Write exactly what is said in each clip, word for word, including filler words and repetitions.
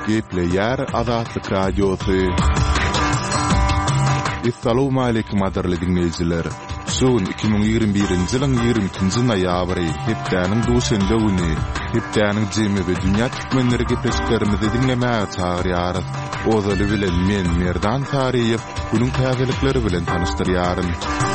Gepleyer Azatlyk Radiosu. Assalamu alaykum adarly dinleyijiler. Şoň iki bin ýigirmi birinji ýylyň ýigirmi ikinji noýabry hepdäniň duşenda güni. Hepdäniň jemy we dünýä türkmenleri gepleşiklerimizi dinlemäge çagyrýar. Ozaly bilen men Merdan Tariýew bunyň täzelikleri bilen tanyşdyrýaryn.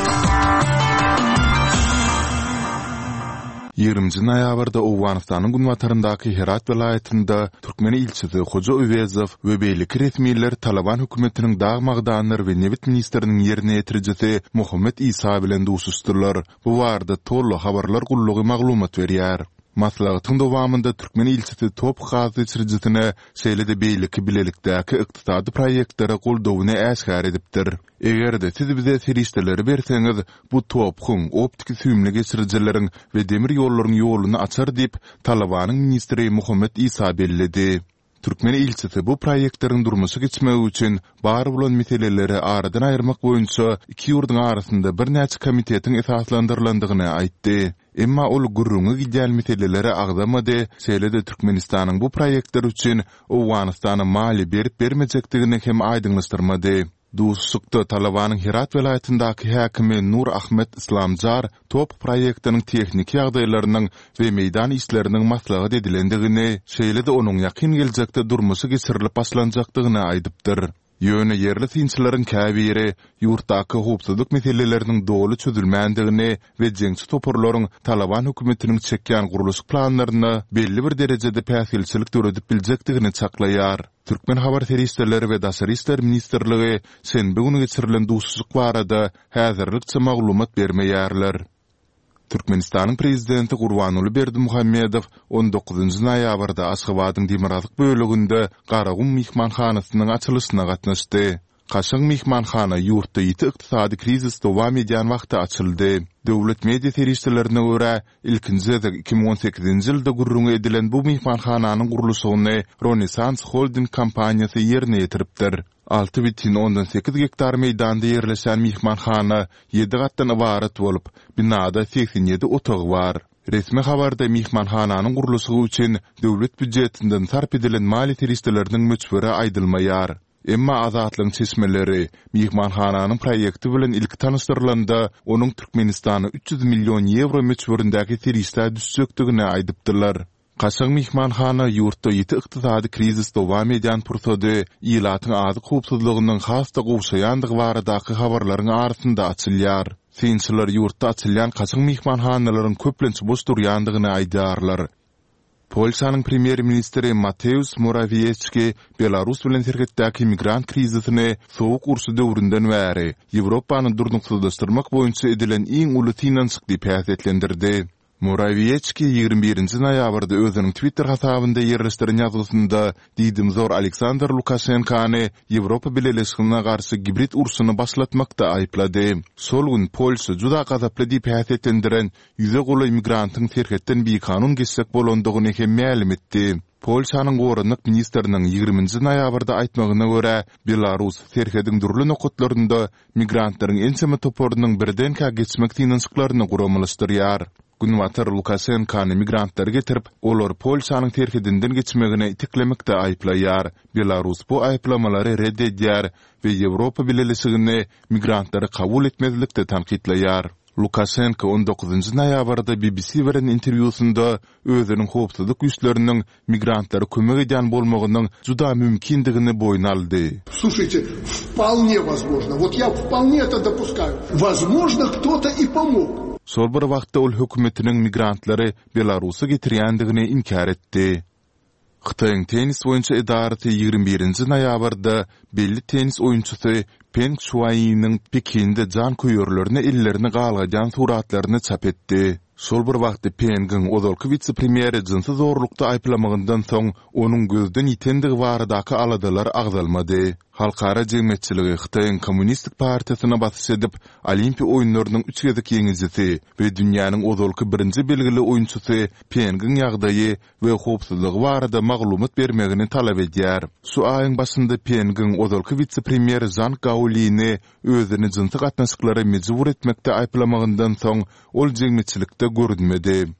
ýygrimiňji noýabrda Owganystanyň günbataryndaky Herat welaýatynda türkmeni ilçisi Hoja Öwezow we beýlik resmiler Taliban hökümetiniň dagmagdanyr we Nebit ministriniň ýerine ýetirjisi Muhammed Isa bilen duşuşdurlar. Bu barada toly habarlar gullugy maglumat berýär. Maslahatyň dowamında türkmeni ilçisi top gazy çyrjysyna şeýle-de beýlik bilelikdäki ykdysady proýektlere goldawyny äşgär edipdir. Egerde siz bize serişdeleri berseňiz, bu topkyň optik süýümli geçirjileriň we demir ýollaryň ýoluny açar diýip Talabanyň ministri Muhammed Isa bellidi. Türkmeni ilçisi bu proýektleriň durmuşy geçmegi üçin bar bolan meseleleri aradan aýyrmak boýunça iki ýurdyň arasynda bir näçe komitetiň esaslandyrlandygyny aýtdy. Emma ol gurrungy gidýän meseleleri agdamady, şeýle-de Türkmenistanyň bu proýektler üçin Owganystana mali berip bermejekdigini hem aýdyňlaşdyrmady. Duşukda Talabanyň Herat welaýatyndaky häkimi Nur Ahmet Islamjar top proýektiniň tehnik ýagdaýlarynyň we meýdan işleriniň maslahat edilendigini, şeýle-de onuň ýakyn geljekde durmuşy geçirilip başlanjakdygyny aýdypdyr. Ýöne yerli tinçilerin käbiri ýurtdaky howpsuzlyk meseleleriniň doly çözülmändigini we jeňsi toporlaryň Taliban hökümetiniň çekýän guruluş planlaryny belli bir derejede päsilçilik töredip biljekdigini çaklaýar. Türkmen habar serişleri we daşary işler ministrligi şenbe güni geçirilen duşuşyk barada häzirlikçe maglumat bermeýärler. Türkmenistanyň prezidenti Gurbanuly Berdimuhammedow on dokuzunji noýabrda Aşgabatyň Demirazlyk böleginde Garagum mihmanhanasynyň açylyşyna gatnaşdy. Kaşyň mihmanhana ýurtda ýiti ykdysady krizis dowam edýän wagtda açyldy. Döwlet media serişlerine görä, ilkinji iki bin on sekizinji ýylda gurrungy edilen bu mihmanhananyň gurulşyny Renaissance Holding kompaniýasy ýerine ýetiripdir. altı buçuk ondan sekiz hektar meýdanda ýerleşen mihmanhana ýedi gatdan ibaret bolup, binada seksen ýedi otagy bar. Resmi habarda mihmanhananyň gurulşy üçin döwlet büdjetinden sarp edilen mali terişleriniň möçberi aýdylmaýar. Emma azatlyň çeşmeleri mihmanhananyň proýekti bilen ilk tanışdyrylanda onuň Türkmenistana üç yüz milyon ýewro möçberindäki terişler düşjekdigini aýdypdylar. Kaşyň mihmanhana ýurtda ýiti ykdysady krizis dowam edýän pursady ýylatyň azyk howpsuzlygynyň hasta gowşaýandygy baradaky habarlaryň arasynda açylýar. Sinçiler ýurtda açylýan kaşyň mihmanhanalaryň köplençi boş durýandygyny aýdarlar. Polşanyň premier ministri Mateusz Morawiecki Belarus bilen serhetdäki migrant krizisini sowuk urşy döwründen bäri Ýewropany durduksyzlaşdyrmak boýunça edilen iň uly finansyk diýip häsiýetlendirdi. Morawiecki ýygrimi birinji noýabrda özüniň Twitter hasabynda ýerleşdiren ýazgysynda diýdim zor Aleksandr Lukashenkany Ýewropa bileşigine garşy gibrit urşuny başlatmakda aýplady. Şol gün Polşa juda gazaply diýip häsiýetlendiren ýüze goly imigrantyň serhetden bir kanun geçsek bolandygyny hem ma'lum etdi. Polşanyň gorunlyk ministriniň ýygrimiňji noýabrda aýtmagyna görä, Belarus serhediň durly nokatlarynda migrantlaryň ensemi toporunyň birden ka geçmek tinçliklaryny guramlaşdyrýar. Günwatar Lukashenkany migrantlar getirip, olar Polşanyň terhidinden geçmegine itiklemekde aýplaýar. Belarus bu aýplamalary reddedýär we Ýewropa bileşigine migrantlary kabul etmezlikde tanqidleýär. Lukashenko on dokuzunji noýabrda B B C beren interwýusynda özüniň howpsuzlyk güýçleriniň migrantlary kömek edýän bolmagynyň juda mümkindigini boýna aldy. Слушайте, вполне возможно. Вот я вполне это допускаю. Возможно, кто-то и помог. Şol bir wagtda ol hökümetiniň migrantlary Belarus'a getirýändigini inkar etdi. Xitoyň tenis boýunça edarati ýygrimi birinji noýabrda belli tenis oýunçysy Peng Shuainyň Pekinde jan köýürlerini ellerini galgajan suratlaryny çap etdi. Şol bir wagtda Peng'in ozalky vitse-premieri jinsy zorlukda aýplamagyndan soň onuň gözden ýitendigi baradaky aladalar agdalmady. Halkara jemgyýetçiligi Xitoyň Kommunistik Partiýasyna basy edip, Olimpiýa oýunlarynyň üç gezek ýeňijisi we dünýäniň ozalky birinji belgili oýunçysy Peng'in ýagdaýy we howpsuzlygy barada maglumat bermegini talap edýär. Şu aýyň başynda Peng'in ozalky vitse-premieri Zhang Gaolini özüni jinsy gatnaşyklary mejbur etmekde aýplamagyndan soň ol jemgyýetçilikde görünmedi.